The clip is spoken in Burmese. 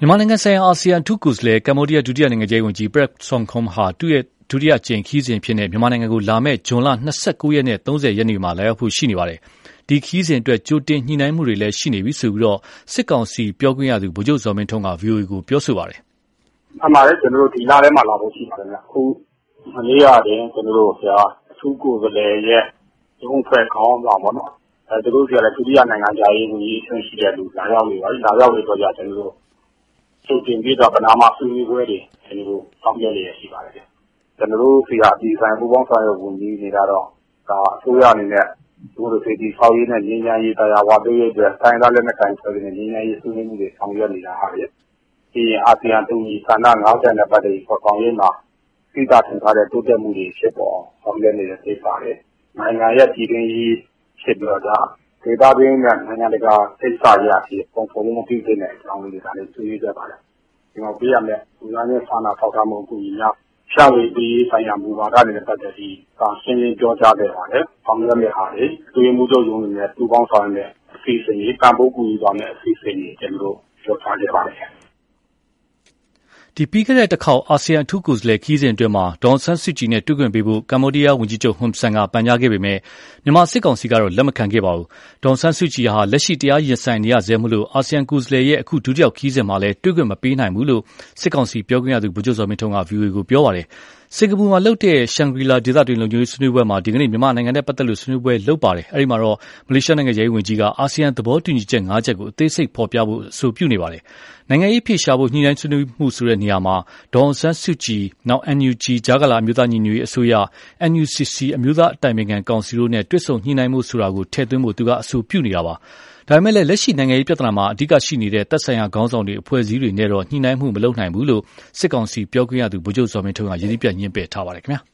မြန်မာနိုင်ငံဆိုင်ရာအာဆီယံအထူးကိုယ်စားလှယ်ကမ္ဘောဒီးယားဒုတိယနိုင်ငံခြားရေးဝန်ကြီး Prak Sokhonn ဟာသူ့ရဲ့ဒုတိယကြိမ်ခရီးစဉ်အဖြစ်မြန်မာနိုင်ငံကိုလာမယ့်ဇွန်လ29ရက်နဲ့30ရက်နေ့မှာလာရောက်ဖို့ရှိနေပါတယ်။ဒီခရီးစဉ်အတွက်ကြိုတင်ညှိနှိုင်းမှုတွေလည်းရှိနေပြီဆိုပြီးစစ်ကောင်စီပြောခွင့်ရသူဗိုလ်ချုပ်ဇော်မင်းထွန်းက VOA ကိုပြောဆိုပါတယ်။အမှန်လည်းကျွန်တော်တို့ဒီလထဲမှာလာဖို့ရှိပါတယ်ဗျ။အခုမနေ့ကတင်ကျွန်တော်တို့အထူးကိုယ်စားလှယ်ရဲ့ရုံးဖွဲ့ခေါင်းဆောင်ပေါ့နော်။သူတို့ကလည်းဒုတိယနိုင်ငံခြားရေးဝန်ကြီးအဆင့်ရှိတဲ့လူလာရောက်နေပါပြီ။လာရောက်နေတော့ကျွန်တော်တို့ချုပ်တင်ပြီးတော့ပနာမဆွေးနွေးပွဲတွေကျွန်တော်တို့ဆောင်ရွက်နေရရှိပါတယ်ဗျ။ကျွန်တော်တို့ဒီဟာဒီဆိုင်ပူပေါင်းဆောင်ရွက်ဝန်ကြီးတွေကတော့ဒါအစိုးရအနေနဲ့ဒီလိုစီတီဆောက်ရေးနဲ့ငြိမ်းချမ်းရေးတရားဝါပေးရေးအတွက်တိုင်းသားလက်နက်ကိုင်ဆိုတဲ့ငြိမ်းချမ်းရေးဆွေးနွေးမှုတွေဆောင်ရွက်နေတာဟာလေဒီအာဆီယံတူညီဆန္ဒ90နဲ့ပတ်သက်ပြီးပေါ်ဆောင်ရေးမှာသိတာထင်ထားတဲ့တိုးတက်မှုတွေဖြစ်ပေါ်ဆောင်ရွက်နေတဲ့ကိစ္စတွေနိုင်ငံရဲ့ပြည်တွင်းရေးဖြစ်ပြီးတော့ဒေသတွင်းနဲ့နိုင်ငံတကာကိစ္စတွေအဖြစ်ပုံဖော်မှုပြုတဲ့အကြောင်းလေးတွေဒါလည်းဆွေးနွေးကြပါတယ်ဒီမှာပြရမယ့်လူသားချင်းစာနာထောက်ထားမှုအကူအညီများဖြန့်ဝေပေးဆိုင်ရာမူဝါဒတွေနဲ့ပတ်သက်ပြီးရှင်းလင်းပြောကြားခဲ့ပါတယ်။ဆောင်ရွက်မယ့်ဟာတွေတွေ့မှုချုပ်ရုံးတွေနဲ့ပူးပေါင်းဆောင်ရွက်မယ့်အစီအစဉ်တွေပံ့ပိုးကူညီသွားမယ့်အစီအစဉ်တွေကျွန်တော်တို့ပြောထားခဲ့ပါတယ်။ပြီးခဲ့တဲ့တစ်ခေါက်အာဆီယံအထူးကိုယ်စားလှယ်ခရီးစဉ်အတွင်းဒေါ်အောင်ဆန်းစုကြည်နဲ့တွေ့ခွင့်ပေးဖို့ကမ္ဘောဒီးယားဝန်ကြီးချုပ်ဟွန်ဆန်ကပန်ကြားခဲ့ပေမဲ့မြန်မာစစ်ကောင်စီကတော့လက်မခံခဲ့ပါဘူး။ဒေါ်အောင်ဆန်းစုကြည်ဟာလက်ရှိတရားရင်ဆိုင်နေရဆဲမို့အာဆီယံကိုယ်စားလှယ်ရဲ့အခုဒုတိယခရီးစဉ်မှာလည်းတွေ့ခွင့်မပေးနိုင်ဘူးလို့စစ်ကောင်စီပြောခွင့်ရသူဗိုလ်ချုပ်ဇော်မင်းထွန်းက VOA ကိုပြောပါတယ်။စင်ကာပူမှာလုပ်တဲ့ရှန်ဂရီလာဒေသတွင်းလုံခြုံရေးဆွေးနွေးပွဲမှာဒီကနေ့မြန်မာနိုင်ငံနဲ့ပတ်သက်လို့ဆွေးနွေးပွဲလုပ်ပါတယ်။အဲဒီမှာမလေးရှားနိုင်ငံခြားရေးဝန်ကြီးကအာဆီယံသဘောတူညီချက်5ချက်ကိုအသေးစိတ်ဖော်ပြဖို့အဆိုပြုနေပါတယ်။နိုင်ငံရေးဖြေရှာဖို့ညှိနှိုင်းဆွေးနွေးမှုဆိုတဲ့နေရာမှာဒေါ်အောင်ဆန်းစုကြည်နောက် NUG ကြားကာလအမျိုးသားညီညွတ်ရေးအစိုးရ NUCC အမျိုးသားအတိုင်ပင်ခံကောင်စီတို့နဲ့တွေ့ဆုံညှိနှိုင်းမှုဆိုတာကိုထည့်သွင်းဖို့သူကအဆိုပြုနေတာပါ။ဒါပေမဲ့လက်ရှိနိုင်ငံရေးပြဿနာမှာအဓိကရှိနေတဲ့သက်ဆိုင်ရာခေါင်းဆောင်တွေအဖွဲ့အစည်းတွေနဲ့ညှိနှိုင်းမှုမလုပ်နိုင်ဘူးလို့စစ်ကောင်စီပြောခွင့်ရသူဗိုလ်ချုပ်ဇော်မင်းထွန်းကယတိပြတ်ညှင်းပယ်ထားပါတယ်ခင်ဗျာ။